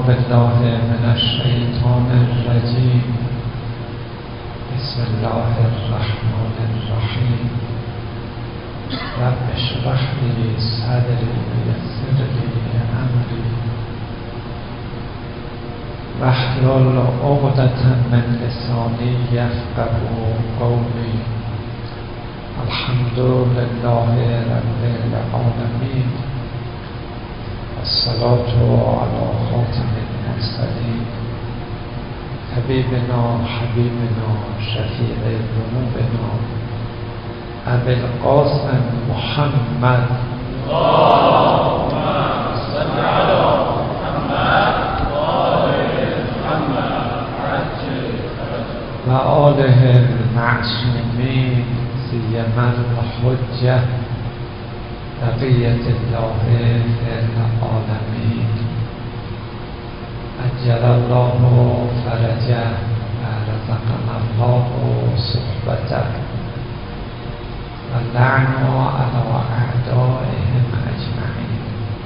بالله من الشیطان الرجیم. بسم الله الرحمن الرحیم. رب اشرح لی صدری ویسر لی امری واحلل عقدة من لسانی یفقهوا قولی. الحمد لله رب العالمین. الصلاة على خاتم المرسلین حبیبنا حبیبنا شفیع ذنوبنا ابی القاسم محمد اللهم صل على محمد وآل محمد عجل فرجه و آله المعصومین سیما الحجة بقیة الله فی العالمین. عجل الله فرجه و رزقنا الله صحبته و لعن علی اعدائهم اجمعین.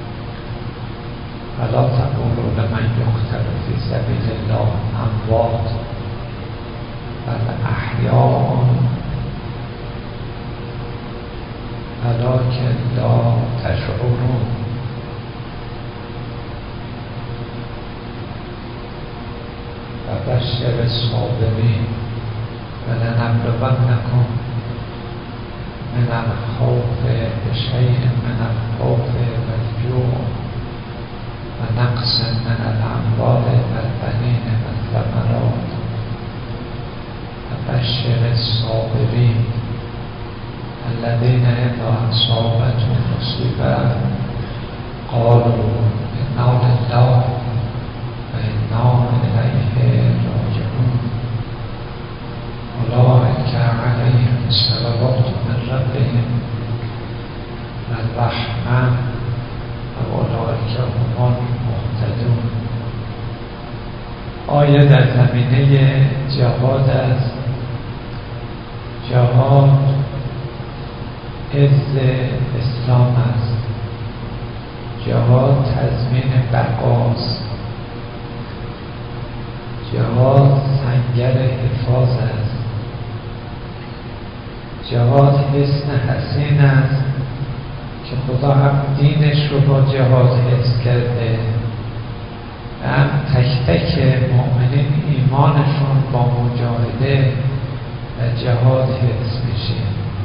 ولا تقولوا لمن یقتل فی سبیل الله اموات بل احیاء ولکن لا تشعرون. و بشر الصابرین ولنبلونکم من الخوف بشیء من الخوف والجوع و نقص من الاموال والبنین والثمرات و بشر الصابرین الذين إذا أصابتهم مصيبة قالوا إنا لله وإنا إليه راجعون. أولئك عليهم صلوات من ربهم والرحمة وأولئك هم المهتدون. آیه در زمینه جهاد است. جهاد عز اسلام است. جهاد تضمین بقاست. جهاد سنگر حفاظ است. جهاد حصن حسین است که خدا هم دینش رو با جهاد حفظ کرده و هم تک تک مؤمنین ایمانشون با مجاهده و جهاد حفظ میشه.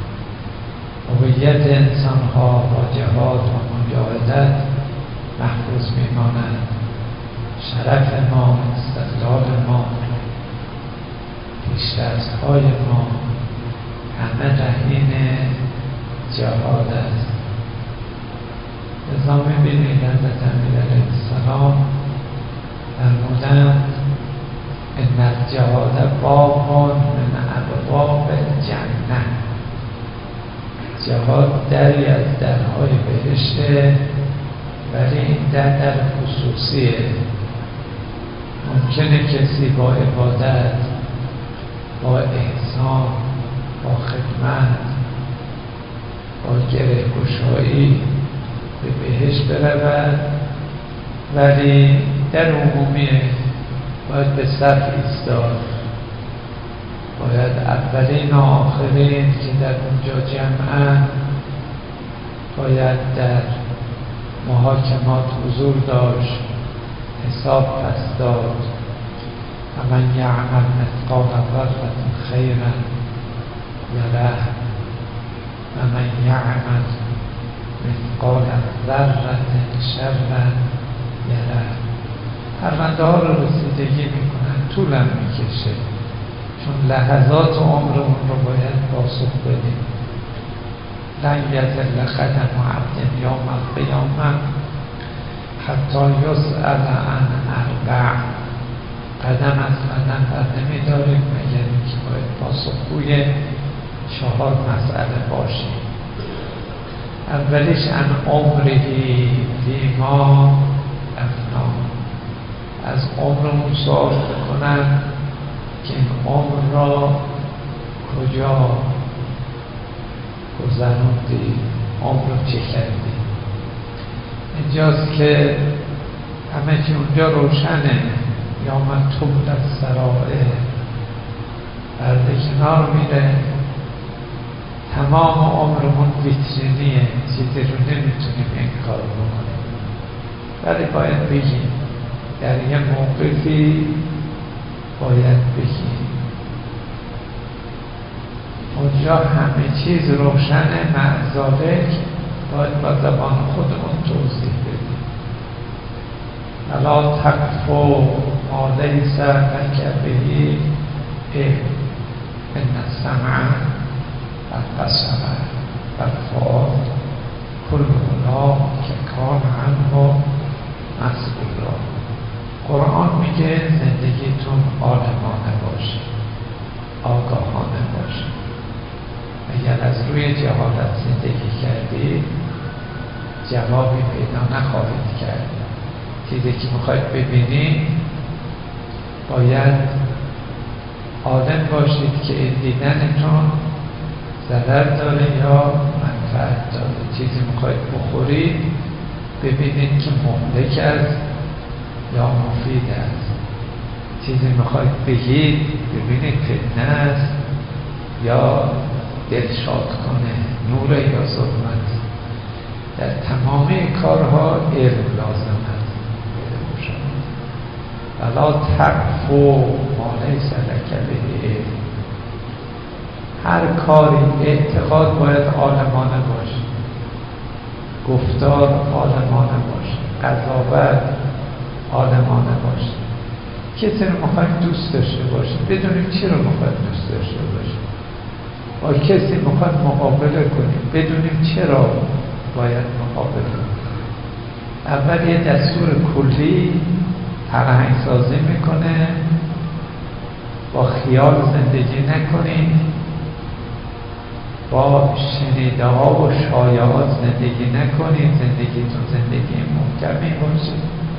هویت انسان ها با جهاد و مجاهدت محفوظ میماند. شرف ما، استقلال ما، پیشرفت های ما همه رهین جهاد است. لذا میبینید حضرت امیر علیه السلام فرمودند ان الجهاد باب من ابواب الجنه. جهاد دری از درهای بهشته، ولی این در خصوصیه. ممکنه کسی با عبادت، با احسان، با خدمت، با گره گشایی به بهشت برود، ولی در عمومیه باید به صف ایستاد. باید اولین و آخرین که در اونجا جمعن باید در محاکمات حضور داشت، حساب پس داد. و من یعمل مثقال ذره خیرا یره و من یعمل مثقال ذره شرا یره. پرونده ها رو رسیدگی میکنن، طولم میکشه، چون لحظات عمرمون رو باید پاسخ بدیم. لن یزل قدم عبد یوم القیامه حتی یسأل عن اربع. قدم از قدم بر نمیداریم مگر اینکه باید پاسخگوی 4 مسئله باشیم. اولیش عن عمرهی فیما افنا. از عمرمون سوال بکنن که این عمر را کجا گذروندی، عمر رو چه کردی. اینجاست که همه چی اونجا روشنه. یا من تبلت سرائر، پرده کنار میره، تمام عمرمون ویترینیه، چیزی رو نمیتونیم انکار بکنیم، ولی باید بگیم، در یه موقفی باید بگیم. اونجا همه چیز روشنه، معذالک باید با زبان خودمون توضیح بدیم. الا تقفو ما لیس لک به علم ان السمع والبصر والفؤاد کل اولئک کان عنه مسئولا. قرآن میگه زندگیتون عالمانه باشه، آگاهانه باشه. اگر از روی جهالت زندگی کردید جوابی پیدا نخواهید کرد. چیزی که میخواید ببینید باید عالم باشید که این دیدنتون ضرر داره یا منفعت داره. چیزی میخواید بخورید ببینید که مهلک است یا مفید است. چیزی میخواید بگید ببینید فتنه است یا دلشاد کنه، نور یا ظلمت. در تمام کارها علم لازم است. ولا تقفو ما لیس لک به علم. هر کاری اعتقاد باید عالمانه باشه، گفتار عالمانه باشه، قضاوت عالمانه باشه. کسی رو میخوایم دوست داشته باشیم بدونیم چرا میخوایم دوست داشته باشیم. با کسی میخوایم مقابله کنیم بدونیم چرا باید مقابله کنیم. اول یه دستور کلی فرهنگ سازی میکنه، با خیال زندگی نکنید، با شنیده ها و شایعات زندگی نکنید، زندگیتون زندگی محکمی باشه.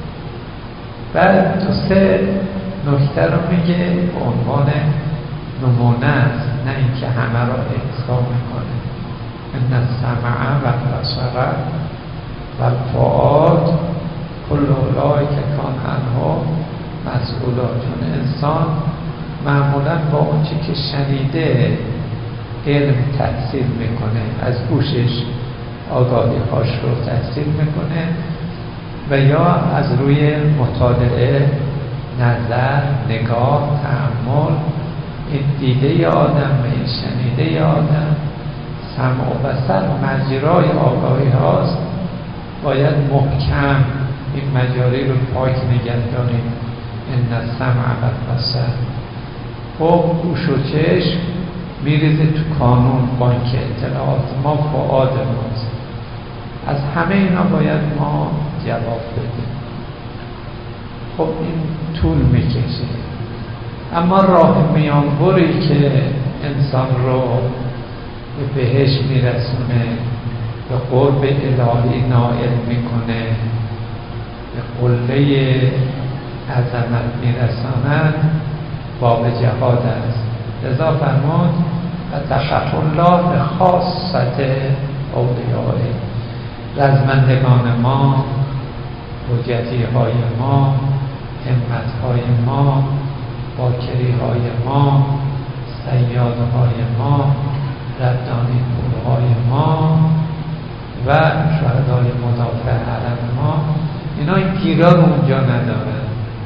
بعد 2-3 نکته رو میگه به عنوان نمونه است، نه اینکه همه را احسا میکنه. ان السمع والبصر والفؤاد کل اولئک کان عنه مسئولا. چون انسان معمولا با اونچه که شنیده علم تحصیل میکنه، از گوشش آگاهی هاش رو تحصیل میکنه و یا از روی مطالعه، نظر، نگاه، تأمل، این دیده آدم و این شنیده آدم، سمع و بصر مجرای آگاهی هاست. باید محکم این مجاری رو پاک نگه داریم. ان السمع والبصر. خب گوش و چشم میریزه تو کانون بانک اطلاعات ما، فؤاد ماست. از همه اینا باید ما جواب بدیم. خب این طول میکشه، اما راه میانبری که انسان رو به بهشت میرسونه، به قرب الهی نائل میکنه، به قله عظمت میرساند، باب جهاد است. لذا فرمود اتقوا الله به خاصت اولیاء. رزمندگان ما، حجتی های ما، همت های ما، باکری های ما، صیاد های ما، ردانی پول های ما و شهدای مدافع حرم ما، اینا این گیرا رو اونجا ندارن.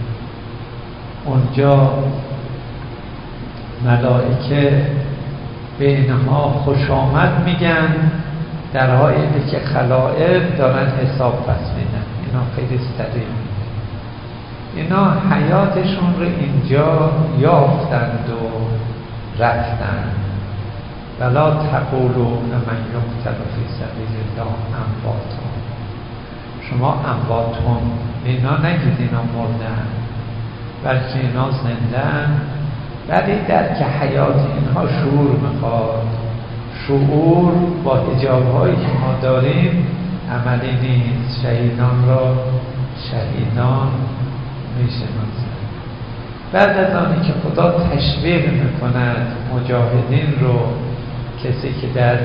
اونجا ملائکه به اینها خوش آمد میگن، در حالی که خلائق دارن حساب پس میدن. اینا خیلی سریع، اینا حیاتشون رو اینجا یافتند و رفتند. ولا تقولوا لمن یقتل فی سبیل الله اموات. شما امواتون اینا نگید اینا مردن، بلکه اینا زندن. ولی در که حیات اینها شعور میخواد. شعور با حجاب‌هایی که ما داریم عملی نیست. شهیدان را شهیدان میشناسند. بعد از آنی که خدا تشویق میکند مجاهدین رو، کسی که در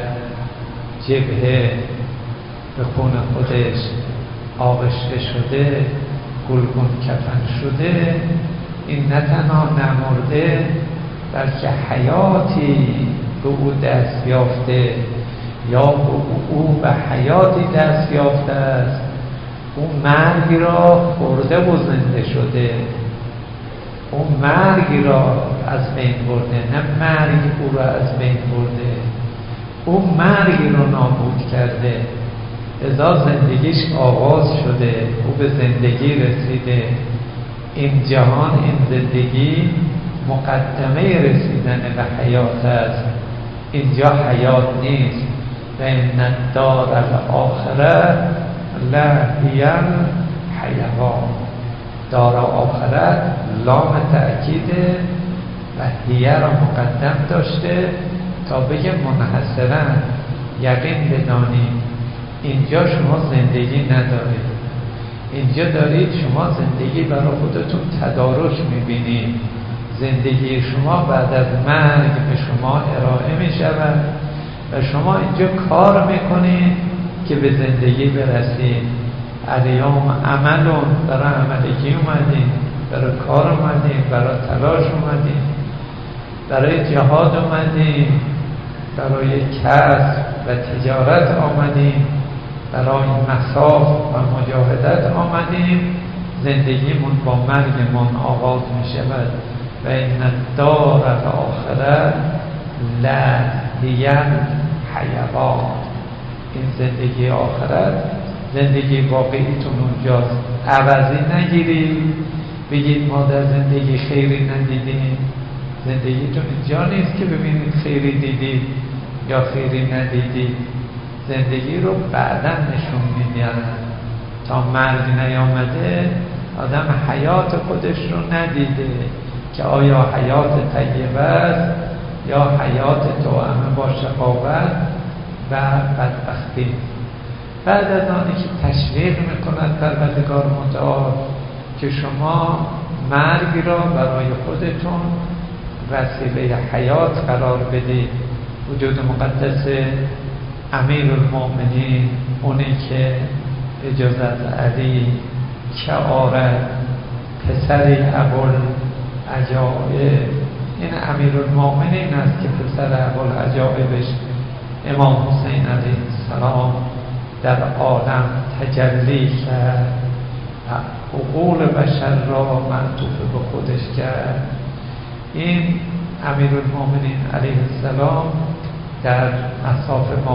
جبهه به خون خودش آغشته شده، گلگون کفن شده، این نه تنها نمرده بلکه حیاتی به او دست یافته، یا او به حیاتی دست یافته است. او مرگی را خورده و زنده شده، او مرگی را از بین برده، نه مرگ او را از بین برده. او مرگی را نابود کرده، ازا زندگیش آغاز شده، او به زندگی رسیده. این جهان، این زندگی مقدمه رسیدن به حیات است. اینجا حیات نیست. و ان الدار الاخره لهی الحیوان. دار آخرت لام تأکیده و هیه را مقدم داشته تا بگه منحصرا یقین بدانید اینجا شما زندگی ندارید، اینجا دارید شما زندگی برای خودتون تدارک میبینید. زندگی شما بعد از مرگ به شما ارائه میشود و شما اینجا کار میکنید که به زندگی برسید. الیوم عملون، برای عملگی اومدیم، برای کار اومدیم، برای تلاش اومدیم، برای جهاد اومدیم، برای کسب و تجارت آمدیم، برای مصاف و مجاهدت آمدیم. زندگیمون با مرگمون آغاز می شود. و این الدار الاخره لهی الحیوان. این زندگی آخرت، زندگی واقعیتون اونجاست. عوضی نگیرید بگید ما در زندگی خیری ندیدیم. زندگیتون اینجا نیست که ببینید خیری دیدید یا خیری ندیدید. زندگی رو بعداً نشون میدن. تا مرگ نیامده آدم حیات خودش رو ندیده که آیا حیات طیبه است یا حیات توأم با شقاوت و بدبختی. بعد از آنی که تشویق میکند پروردگار متعال که شما مرگ را برای خودتون وسیله حیات قرار بدید. وجود مقدس امیرالمؤمنین، اونی که اجازت علی که آرد پسر ابوالعجایب، این امیرالمؤمنین است که پسر ابوالعجایبش امام حسین علیه السلام در عالم تجلی کرد، عقول بشر را معطوف به خودش کرد. این امیرالمؤمنین علیه السلام در مصاف با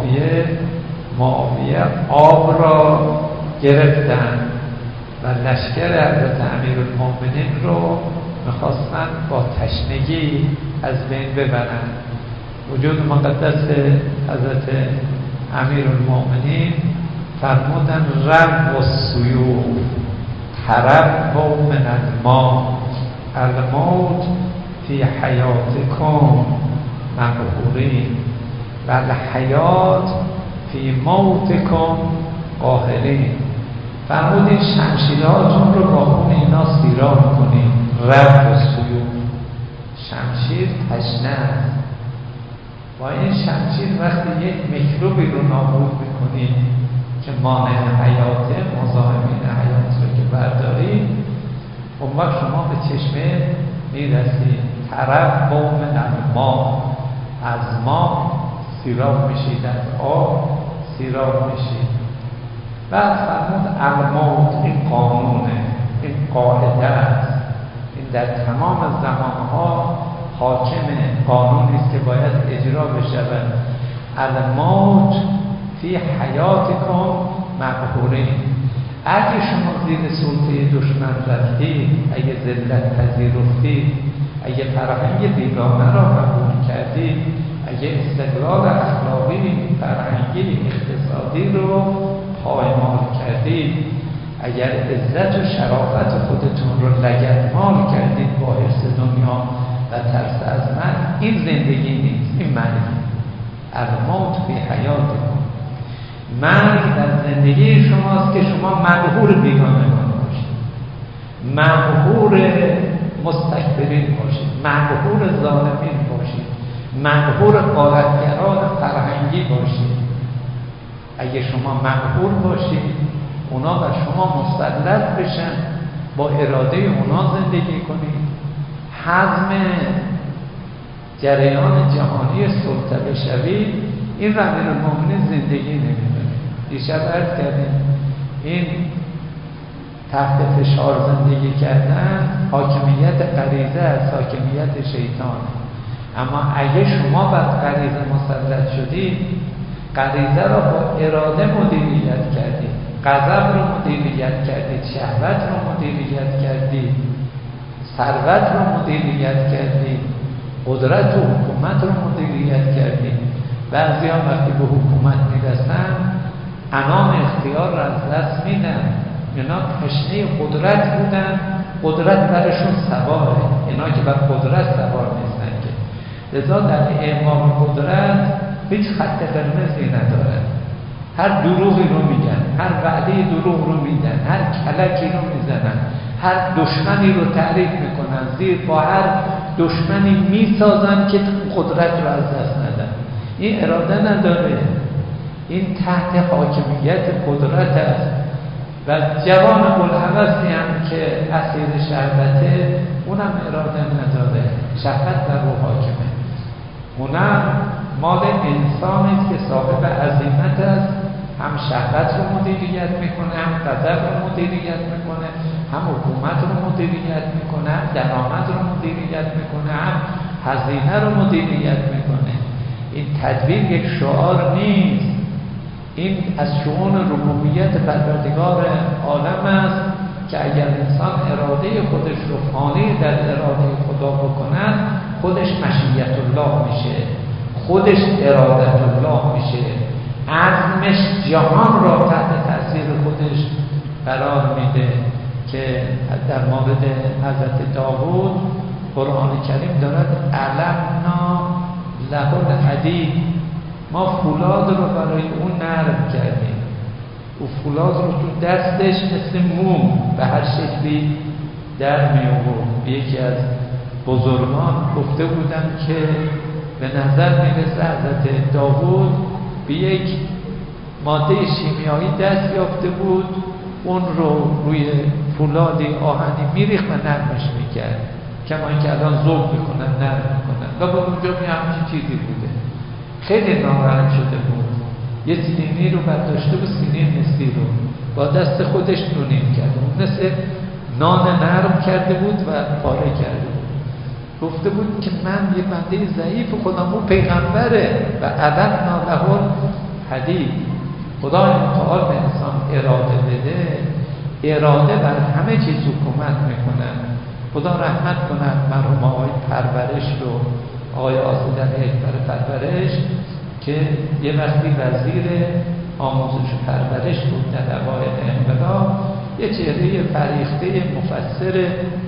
معاویه آب را گرفتن و لشکر حضرت امیرالمؤمنین رو میخواستن با تشنگی از بین ببرن. وجود مقدس حضرت امیرالمؤمنین فرمودن رب و سیوف ترب و من الماء الموت فی حیاتکم مقهورین و الحیات فی موتکم قاهرین. فرمودین شمشیرهاتون رو با خون اینا سیراب کنین. رب و سیوف، شمشیر تشنه است. با این شمشیر وقتی یک میکروبی رو نابود میکنید که مانع حیاته، مزاحمین حیات رو که بردارید، اون وقت شما به چشمه میرسید. طرف من الماء، از ما سیراب میشید، از آب سیراب میشید. بعد فرمود الموت، این قانونه، این قاعده است، این در تمام زمانها حاکم قانونی است که باید اجرا بشود. الموت فی حیاتکم مقهورین. اگه شما زیر سلطه دشمن رفتید، اگه ذلت پذیرفتید، اگه فرهنگ بیگانه را قبول کردید، اگه استقلال اخلاقی، فرهنگی، اقتصادی رو پایمال کردید، اگر عزت و شرافت خودتون رو لگدمال کردید با حرص دنیا و ترس از من، این زندگی نیست، این مرگ. الموت فی حیاتکم. مرگ در زندگی شماست که شما مقهور بیگانگان باشید، مقهور مستکبرین باشید، مقهور ظالمین باشید، مقهور غارتگران فرهنگی باشید. اگه شما مقهور باشید اونا بر شما مسلط بشن، با اراده اونا زندگی کنید. حزم جریان جهانی سلطه بشوید، این رو امیرالمومنین زندگی نمی‌کنه. دیشب عرض کردیم این تحت فشار زندگی کردن حاکمیت غریزه از حاکمیت شیطان. اما اگه شما بر غریزه مسلط شدید، غریزه را با اراده مدیریت کردید، غضب رو مدیریت کردید، شهوت رو مدیریت کردید، ثروت رو مدیریت کردید، قدرت و حکومت رو مدیریت کردید. بعضی ها وقتی به حکومت میرسن انام اختیار را از دست میدن. اینا تشنه قدرت بودن، قدرت برشون سواره. اینا که بر قدرت سوار نیستن که. لذا در اعمال قدرت هیچ خط قرمزی ندارن. هر دروغی رو میگن، هر وعده دروغ رو میدن، هر کلکی رو میزنن، هر دشمنی رو تعریف میکنن، زیر با هر دشمنی میسازن که قدرت رو از دست ندن. این اراده نداره، این تحت حاکمیت قدرت است. و جوان بلحوثی هم که اسیر شهوته، اونم اراده نداره، شهوت در رو حاکمه. اونم مال انسانی است که صاحب عزیمت است، هم شهوت رو مدیریت میکنه، هم غضب رو مدیریت میکنه، هم حکومت رو مدیریت میکنه، هم درآمد رو مدیریت میکنه، هم هزینه رو مدیریت میکنه. این تدبیر یک شعار نیست، این از شؤون ربوبیت پروردگار عالم است که اگر انسان اراده خودش رو فانی در اراده خدا بکند، خودش مشیت الله میشه، خودش ارادت الله میشه، عزمش جهان را تحت تأثیر خودش قرار میده. که در مورد حضرت داوود قرآن کریم دارد علمنا له الحدید، ما فولاد رو برای اون نرم کردیم. او فولاد رو تو دستش مثل موم به هر شکلی در می آورد. یکی از بزرگان گفته بودن که به نظر میرسه حضرت داوود به یک ماده شیمیایی دست یافته بود، اون رو روی فولادی آهنی میریخت و نرمش میکرد، کما که الان ذوب میکنن نرم میکنن. و با اونجا همچین چیزی بوده. خیلی ناراحت شده بود. یه سینی رو برداشته بود، سینی مسی رو با دست خودش نونیم کرده بود، مثل نان نرم کرده بود و پاره کرده بود. گفته بود که من یه بنده ضعیف، خودم اون پیغمبره و علمنا له الحدید. خدای متعال به انسان اراده بده، اراده بر همه چیز حکومت میکنه. خدا رحمت کنه مرحوم آقای پرورش رو، آقای آسودن اکبر پرورش که یه وقتی وزیر آموزش و پرورش بود در اوایل انقلاب، یه چهره فریخته مفسر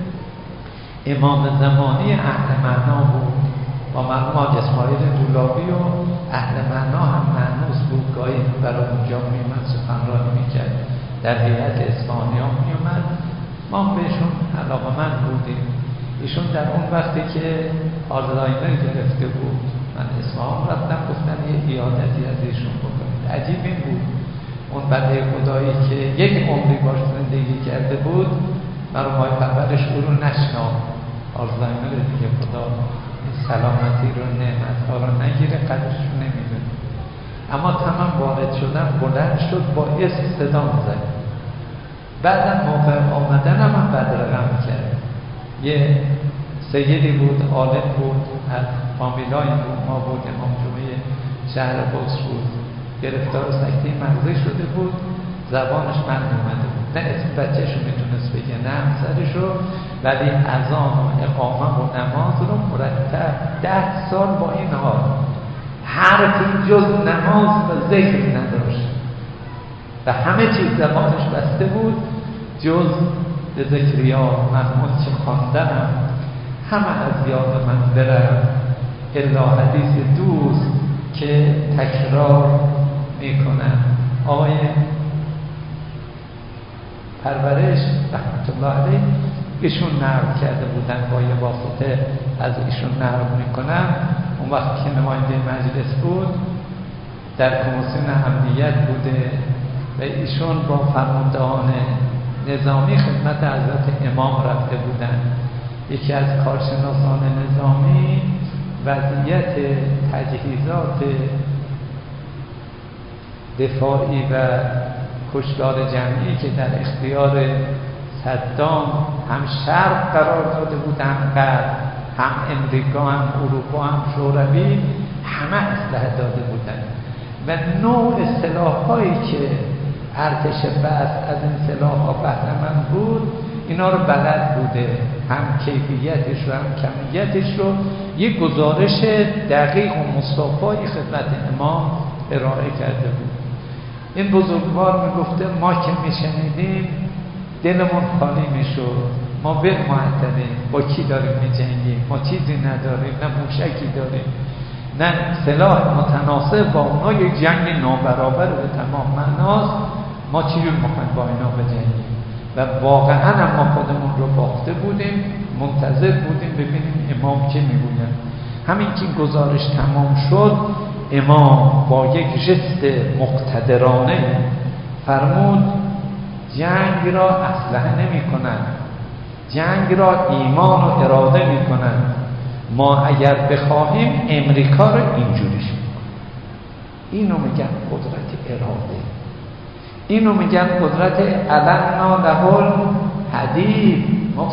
امام زمانی اهل معنا بود. با مرحوم آقای اسماعیل دولابی و اهل معنا هم معنوس بود. گاهی برای اونجا میومد سخنرانی میکرد، در هیئت اصفهانی‌ها میومد. ما بهشون علاقه‌مند بودیم. ایشون در اون وقتی که آلزایمر گرفته بود، من اصفهان رفتم، گفتن یه عیادتی از ایشون بکنید. عجیب این بود اون بنده خدایی که یک عمری باش زندگی کرده بود، مرحوم آقای پرورش او رو نشناخت. آلزایمر دیگه، خدا سلامتی رو نعمت‌ها رو نگیره، قدرش رو نمیدونه. اما تمام وارد شدن بلند شد، با اسم صدا زد. بعدم موقع آمدنم هم بدرقم کرد. یه سیدی بود، عالم بود، از فامیلای ما بود، امام جمعه شهر قدس بود، گرفتار سکته مغزی شده بود، زبانش بند اومده بود، نه اسم بچه‌شو میتونست بگه نه همسرشو، ولی اذان و اقامه و نماز رو مرتب 10 سال با این حال حرفی جز نماز و ذکر نداشت و همه چیز زبانش بسته بود جز به ذکریا محمود چه خواندنم همه از یاد من برم، الا حدیث دوست که تکرار میکنم. آقای پرورش رحمت الله علیه ایشون نقل کرده بودن، با یه واسطه از ایشون نقل میکنم. اون وقت که نماینده مجلس بود، در کمیسیون امنیت بوده و ایشون با فرماندهان نظامی خدمت حضرت امام رفته بودند. یکی از کارشناسان نظامی وضعیت تجهیزات دفاعی و کشتار جمعی که در اختیار صدام هم شرق قرار داده بود، هم غرب، هم امریکا، هم اروپا، هم شوروی، همه اسلحه داده بودند و نوع سلاح‌هایی که ارتش بعث از این سلاح‌ها بهره‌مند بود اینا رو بلد بوده، هم کیفیتش رو هم کمیتش رو یک گزارش دقیق و مستوفی خدمت امام ارائه کرده بود. این بزرگوار میگفته ما که میشنیدیم دلمون خالی میشد، ما به معطلیم، با کی داریم میجنگیم؟ ما چیزی نداریم، نه موشکی داریم، نه سلاح متناسب با اونا، یک جنگ نابرابر به تمام معناست. ما چجور میخوایم با اینا بجنگیم؟ و واقعا هم ما خودمون رو باخته بودیم، منتظر بودیم ببینیم امام چه میگوید. همین که این گزارش تمام شد، امام با یک ژست مقتدرانه فرمود جنگ را اسلحه نمی کنند، جنگ را ایمان و اراده می کنند. ما اگر بخواهیم امریکا را اینجوریش میکنیم. اینو میگن قدرت اراده، اینو میگن قدرت علنا له الحدید. ما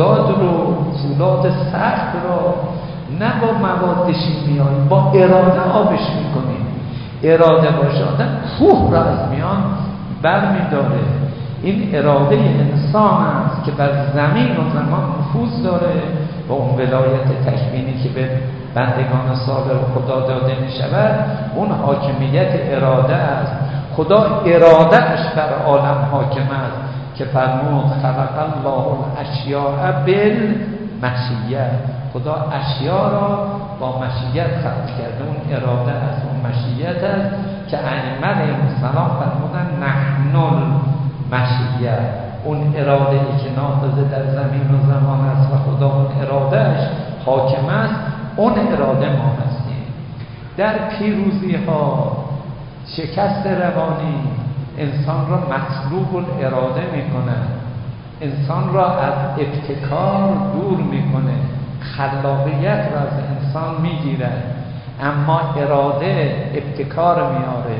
فولاد سخت را نه با مواد شیمیایی، با اراده آبش میکنیم. اراده باشه آدم کوه را از میان برمیداره. این اراده انسان است که بر زمین و زمان نفوذ داره و اون ولایت تکوینی که به بندگان صالح خدا داده می شود، اون حاکمیت اراده است. خدا اراده اش بر عالم حاکم است که فرمود خلق الله الاشیاء بالمشیه. خدا اشیا را با مشیت خلق کرده. اون اراده است، اون مشیت است که ائمه علیهم السلام فرمودن نحن المشیه. اون اراده ای که نافذه در زمین و زمان است و خدا اون اراده اش حاکم است، اون اراده ما هستیم. در پیروزی ها شکست روانی انسان را مطلوب الاراده میکنه، انسان را از ابتکار دور میکنه، خلاقیت را از انسان میگیره. اما اراده ابتکار میاره،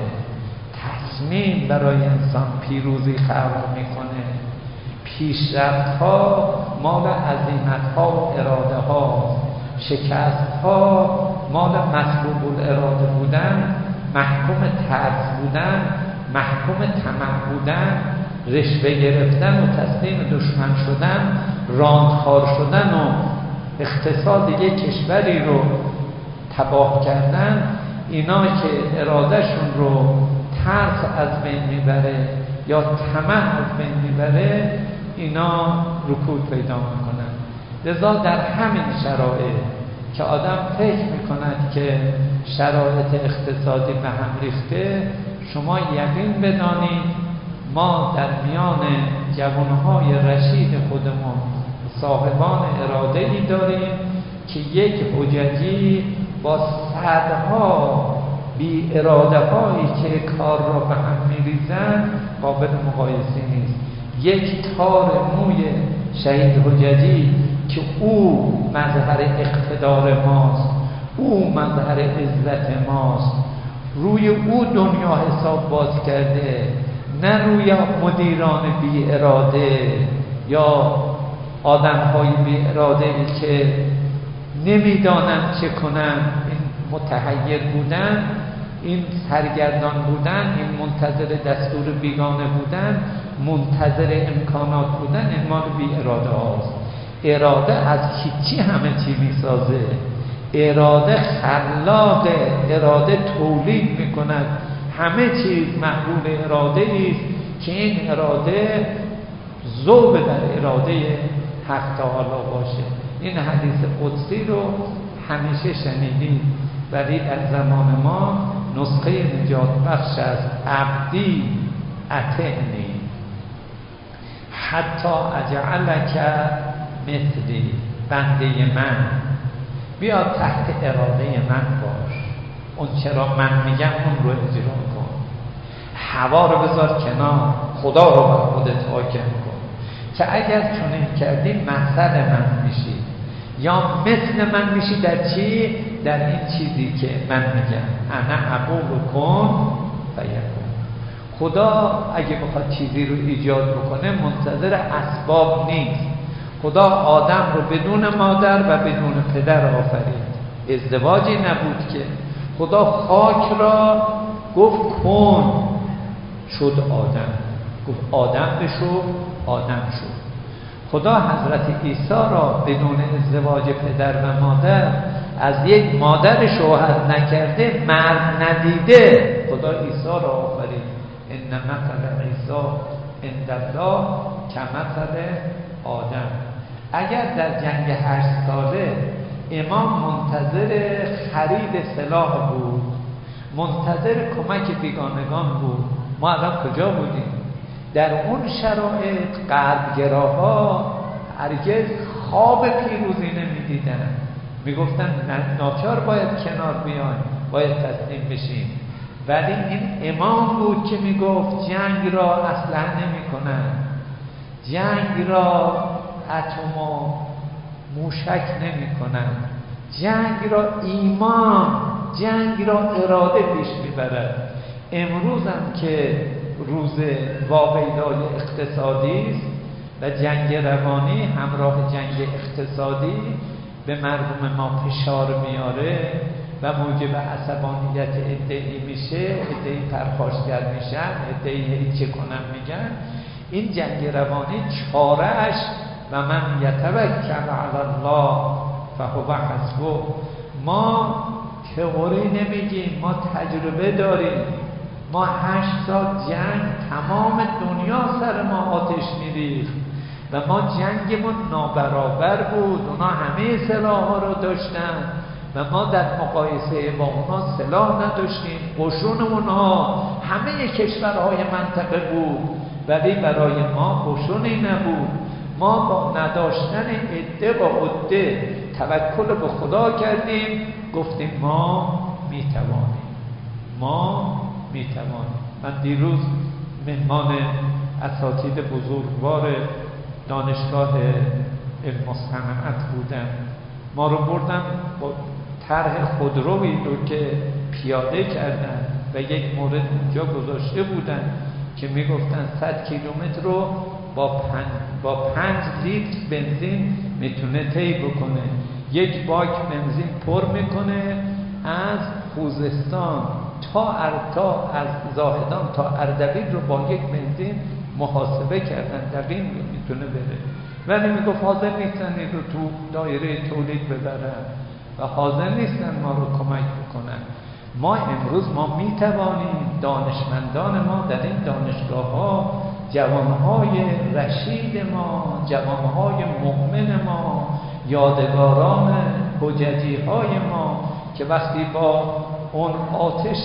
تصمیم برای انسان پیروزی خلق میکنه. پیشرفت ها مال عزیمت ها و اراده ها، شکست ها مال مطلوب الاراده بودن، محکوم ترس بودن، محکوم طمع بودن، رشوه گرفتن و تسلیم دشمن شدن، راندخوار شدن و اقتصاد یک کشوری رو تباه کردن، اینا که ارادهشون رو ترس از بین میبره یا طمع از بین میبره، اینا رکود پیدا میکنن. لذا در همین شرایط که آدم فکر میکند که شرایط اقتصادی به هم ریخته، شما یقین بدانید ما در میان جوانهای رشید خودمون صاحبان اراده ای داریم که یک حججی با صدها بی اراده هایی که کار را به هم میریزن قابل مقایسه نیست. یک تار موی شهید حججی که او مظهر اقتدار ماست، او مظهر عزت ماست، روی او دنیا حساب باز کرده، نه روی مدیران بی اراده یا آدم های بی اراده ای که نمیدانن چه کنن، این متحیر بودن، این سرگردان بودن، این منتظر دستور بیگانه بودن، منتظر امکانات بودن، این مال بی اراده هاست. اراده از هیچی همه چی میسازه. اراده خلاقه، اراده تولید میکند. همه چیز محلول اراده است که این اراده ذوب در اراده حق تعالی باشه. این حدیث قدسی رو همیشه شنیدید، ولی در زمان ما نسخه نجات بخش از عبدی اطعنی حتی اجعلک مثلی، بنده من بیا تحت اراده من باش، اون چرا من میگم اون رو اجرا کن. هوا رو بذار کنار، خدا رو بر خودت حاکم کن که اگر چنین کردی مثل من میشی یا مثل من میشی. در چی؟ در این چیزی که من میگم. انا اقول کن فیکون. خدا اگه بخواد چیزی رو ایجاد بکنه منتظر اسباب نیست. خدا آدم رو بدون مادر و بدون پدر آفرید، ازدواجی نبود که. خدا خاک را گفت کن، شد آدم، گفت آدم بشو، آدم شد. خدا حضرت عیسی را بدون ازدواج پدر و مادر، از یک مادر شوهر نکرده، مرد ندیده، خدا عیسی را آفرید. ان مثل عیسی عند الله کمثل آدم. اگر در جنگ 8 ساله امام منتظر خرید سلاح بود، منتظر کمک بیگانگان بود، ما الان کجا بودیم؟ در اون شرایط غربگراها هرگز خواب پیروزی نمیدیدن، میگفتن ناچار باید کنار بیایم، باید تسلیم بشیم. ولی این امام بود که میگفت جنگ را اسلحه نمیکنن، جنگ را اتم و موشک نمیکنن، جنگ را ایمان، جنگ را اراده پیش میبرد. امروز هم که روز واقعیدای اقتصادی است و جنگ روانی همراه جنگ اقتصادی به مردم ما فشار میاره و موجب عصبانیت عده‌ای میشه، عده‌ای پرخاشگر میشن، عده‌ای چه کنم میگن. این جنگ روانی چاره‌اش و من یتوکل علی الله فهو حسبه. ما تئوری نمیگیم، ما تجربه داریم. ما 8 سال جنگ تمام دنیا سر ما آتش میریخت و ما جنگمون نابرابر بود. اونا همه سلاح‌ها رو داشتن و ما در مقایسه با اونا سلاح نداشتیم. قشون اونا همه کشورهای منطقه بود ولی برای ما قشونی نبود. ما با نداشتن عده و عده توکل به خدا کردیم، گفتیم ما میتوانیم، ما میتوانیم. من دیروز مهمان اساتید بزرگوار دانشگاه علم و صنعت بودم. ما رو بردن با طرح خودرویی رو که پیاده کردن و یک مورد اونجا گذاشته بودن که میگفتن 100 کیلومتر رو با 5 لیتر بنزین میتونه طی بکنه. یک باک بنزین پر میکنه از خوزستان تا از زاهدان تا اردبیل رو با یک بنزین محاسبه کردن، دقیق میتونه بره. ولی میگفت حاضر نیستن این رو تو دایره تولید ببرن و حاضر نیستن ما رو کمک بکنن. ما امروز ما میتوانیم، دانشمندان ما در این دانشگاه ها، جوانهای رشید ما، جوانهای مؤمن ما، یادگاران حججی های ما که وقتی با اون آتش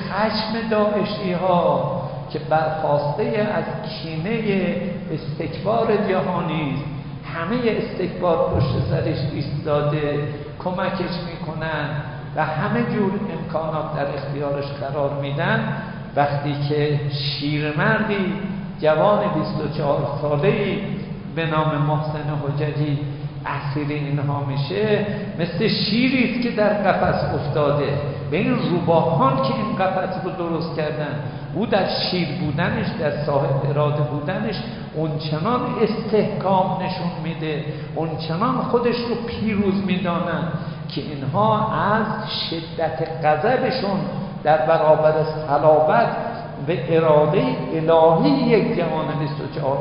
خشم داعشی ها که برخواسته از کینه استکبار جهانی است، همه استکبار پشت سرش ایستاده، کمکش میکنن و همه جور امکانات در اختیارش قرار میدن. وقتی که شیرمردی جوان 24 ساله‌ای به نام محسن حججی اسیر اینها میشه، مثل شیری است که در قفس افتاده. به این روباهان که این قفس رو درست کردن، او در شیر بودنش، در صاحب اراده بودنش اونچنان استحکام نشون میده، اونچنان خودش رو پیروز میدانن که اینها از شدت غضبشون در برابر صلابت و اراده الهی یک جوان 24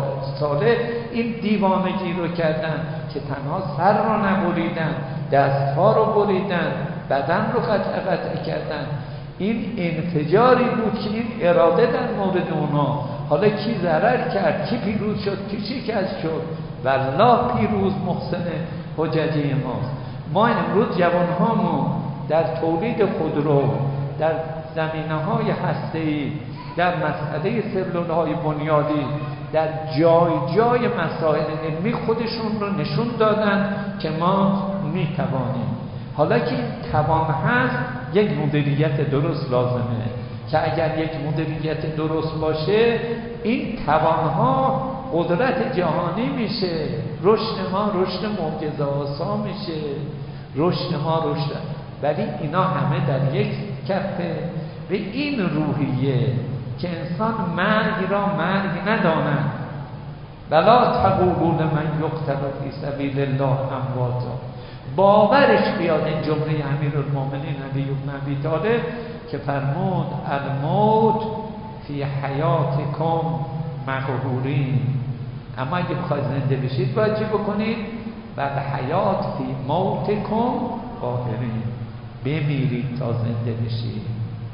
ساله این دیوانگی رو کردن که تنها سر رو نبریدن، دستها رو بریدن، بدن رو قطع کردن. این انفجاری بود که این اراده در مورد اونا. حالا کی ضرر کرد، کی پیروز شد، کی شکست شد؟ والله پیروز محسن حججی ماست. ما امروز جوانهامون در تولید خودرو، در زمینه‌های هسته‌ای، در مسئله سلول‌های بنیادی، در جای مسائل علمی خودشون رو نشون دادن که ما میتوانیم. حالا که این توان هست، یک مدیریت درست لازمه. که اگر یک مدیریت درست باشه این توانها قدرت جهانی میشه، رشد ما رشد معجزه‌آسا میشه، رشد ما رشد. ولی اینا همه در یک کفه. به این روحیه که انسان مرگ را مرگ نداند، بلا تقولون من یقتل فی سبیل الله امواتا، باورش بیاد این جمله امیرالمومنین علی بن ابی طالب که فرمود الموت فی حیاتکم مقهورین، اما اگه بخواید زنده بشید باید چی بکنید؟ بعد حیات فی موتکم قاهرین، بمیرید تا زنده بشید.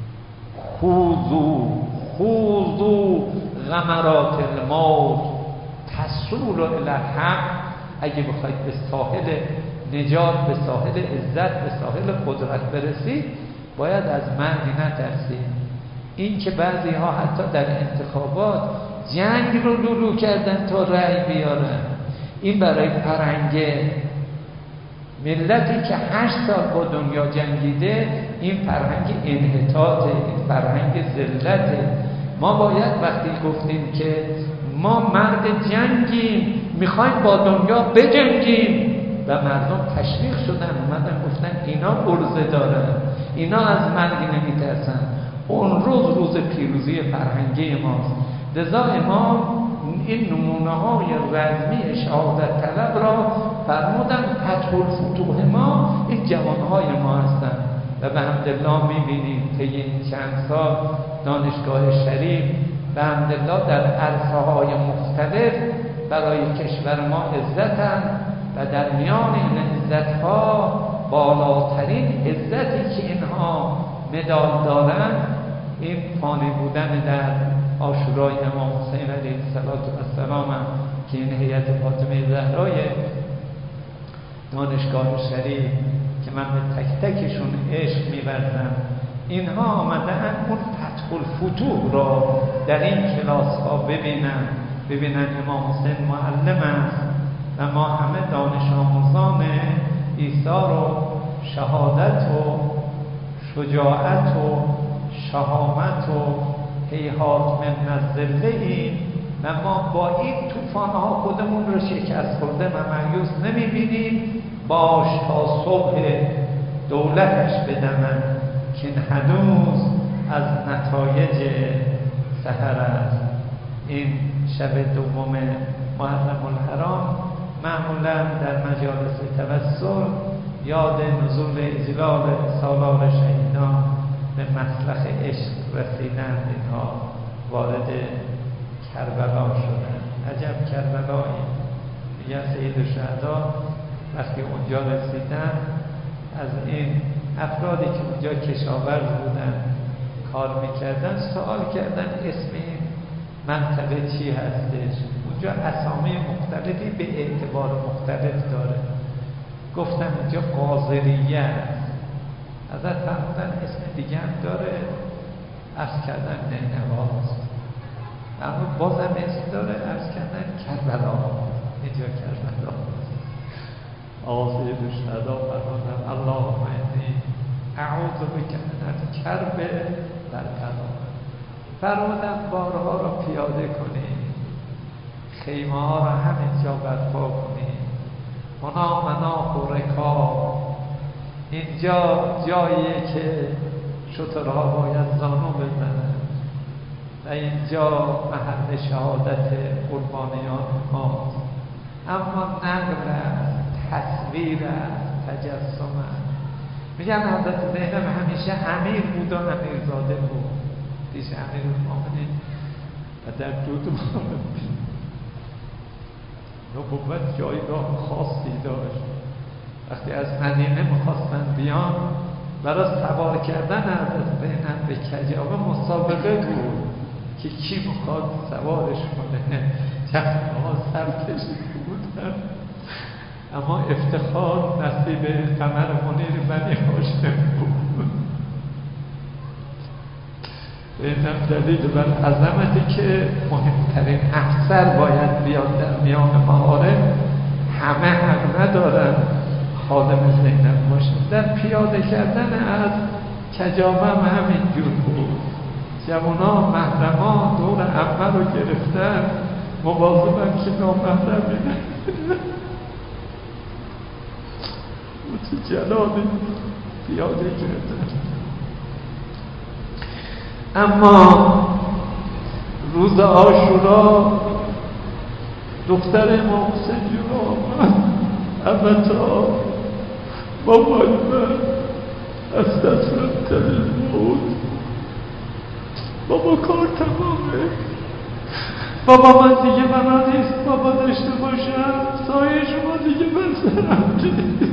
خوذو غمرات الموت تسول الی الحق، اگه بخواید به ساحل نجات، به ساحل عزت، به ساحل قدرت برسید باید از مرگ نترسید. این که بعضی ها حتی در انتخابات جنگ رو لولو کردن تا رأی بیارن، این برای فرهنگ ملتی که 8 سال با دنیا جنگیده این فرهنگ انحطاطه، این فرهنگ ذلته. ما باید وقتی گفتیم که ما مرد جنگیم میخوایم با دنیا بجنگیم و مردم تشویق شدن اومدن گفتن اینا عرضه دارن، اینا از مرگ نمیترسن، اون روز پیروزی فرهنگی ماست. لذا امام این نمونه های رزمی شهادت طلب را فرمودن فتح الفتوح ما این جوانهای ما هستن و به حمدالله میبینیم که این چند سال دانشگاه شریف به حمدالله در عرصه های مختلف برای کشور ما عزتن و در میان این عزت ها بالاترین عزتی که اینها مدال دارن این فانی بودن در عاشورای امام حسین علیه السلام که این هیئت فاطمه زهرای دانشگاه شریف که من به تک تکشون عشق می‌ورزم، اینها آمدن اون فتح الفتوح را در این کلاس ها ببینن امام حسین معلم است و ما همه دانش آموزان ایثار و شهادت و شجاعت و شهامت و هیهات من الذله ایم و ما با این طوفان‌ها خودمون رو شکست خورده و مایوس نمی‌بینیم. باش تا صبح دولتش بدمن که هنوز از نتایج سحر است. این شب دوم محرم الحرام معمولا در مجالس توسل یاد نزول اجلال سالار شهیدان به مسلخ عشق رسیدن اینها وارد کربلا شدن. عجب کربلایی. میگن سید الشهدا وقتی اونجا رسیدن از این افرادی که اونجا کشاورز بودن کار میکردن سوال کردن اسم این منطقه چی هستش. اونجا اسامی مختلفی به اعتبار مختلف داره. گفتن اونجا قاضریه است. حضرت فرمودن اسم دیگه هم داره. عرض کردن نینواست. اما بازم اسم داره. عرض کردن کربلا. اینجا کربلا. آقا سید الشهدا فرمودن اللهم انی اعوذ بک من الکرب والبلا. فرمودن بارها را پیاده کنید، خیمه ها را همینجا برپا کنید، مناخ و رکاب. اینجا جاییه که شترها باید زانو بزنن و اینجا محل شهادت قربانیان ماست. اما نقل است، تصویر است، تجسم است. میگن حضرت زینب همیشه امیر بود و امیرزاده بود پیش امیرالمومنین و در دود نبوت جایگاه خاصی داشت. وقتی از مدینه میخواستن بیان برای سوار کردن حضرت زینب به کجاوه مسابقه بود که کی میخواد سوارش کنه. جمعها سر کشیده بودن اما افتخار نصیب قمر منیر بنی هاشم بود. اینم دلیل بر عظمتی که مهمترین افسر باید بیاد در میان معارف. همه حق ندارن خادم زینب باشن. در پیاده کردن از کجاوه هم همین جور بود. جوانا محرما دور عمه رو گرفتن، مواظبن که نامحرم بینه. و تو جلال پیاده کردن. اما روز عاشورا دختر امام حسین آمد. امتا بابای من از دست رفتن بود. بابا کار تمامه. بابا من دیگه بنا نیست بابا داشته باشم، سایه شما دیگه بسرم نیست.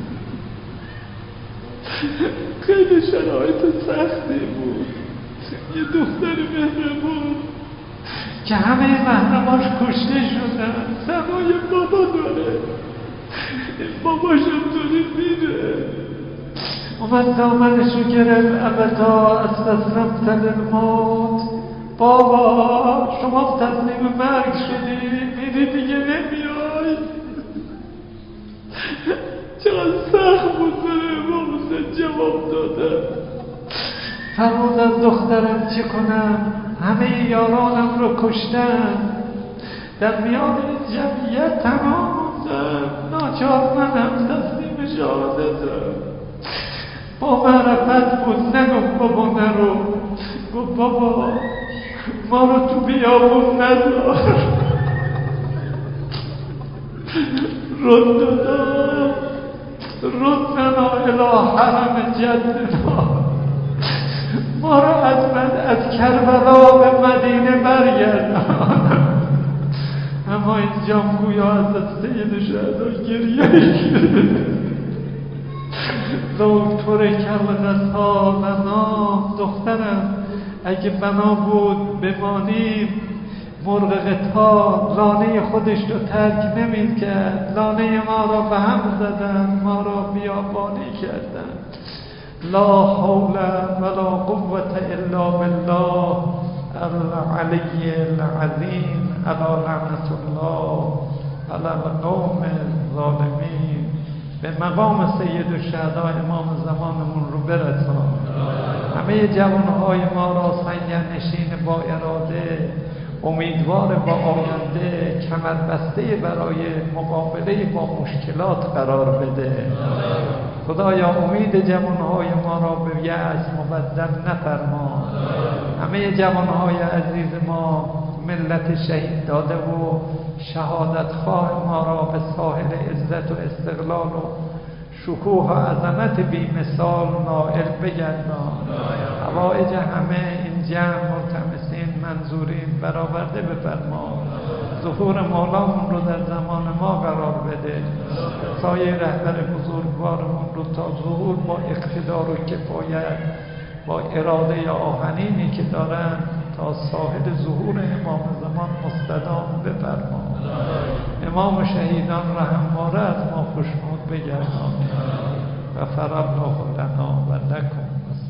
خیلی شرایط سختی بود. یه دختر مهربون که همه محرماش کشته شدن، سنای بابا داره، باباشم داره میره. اومد دامنشو گرفت. ابدا استسلمت للموت. بابا شما تسلیم مرگ شدی، میری دیگه نمیای. چقدر سخت بود برای امام حسین جواب دادن. فرمودن دخترم چه کنم؟ همه یارانم رو کشتن، در میان جمعیت تمام موندم، ناچار منم تسلیم شهادتم. با معرفت بود نگفت بابا نرو، گفت بابا ما رو تو بیابون نذار. ردنا الی حرم جدنا. ما رو از کربلا به مدینه برگردان. اما اینجا گویا از سید شهدا گریه کرد. دکتر کربلا بنا دخترم اگه بنا بود بمانیم، مرغ قطار لانه خودش رو ترک نمی کرد. لانه ما را به هم زدن، ما را بیابانی کردن. لا حول ولا قوة الا بالله العلی العظیم. الا لعنة الله علی القوم الظالمین. به مقام سید الشهداء امام زمانمون رو برسان. همه جوانهای ما را سنگرنشین با اراده، امیدوار با آینده، کمربسته برای مقابله با مشکلات قرار بده. خدایا امید جوانهای ما را به یأس مبدل نفرما. همه جوانهای عزیز ما، ملت شهید داده و شهادت خواه ما را به ساحل عزت و استقلال و شکوه و عظمت بی مثال نائل بگردان. حوائج همه این جمع ملتمسین منظورین برآورده بفرما. ظهور مولامون رو در زمان ما قرار بده. سایه رهبر بزرگوارمون رو تا ظهور با اقتدار و کفایت، با اراده آهنینی که دارن، تا ساحل ظهور امام زمان مستدام بفرما. امام شهیدان را همواره از ما خوشنود بگردان. غفر الله لنا و لکم.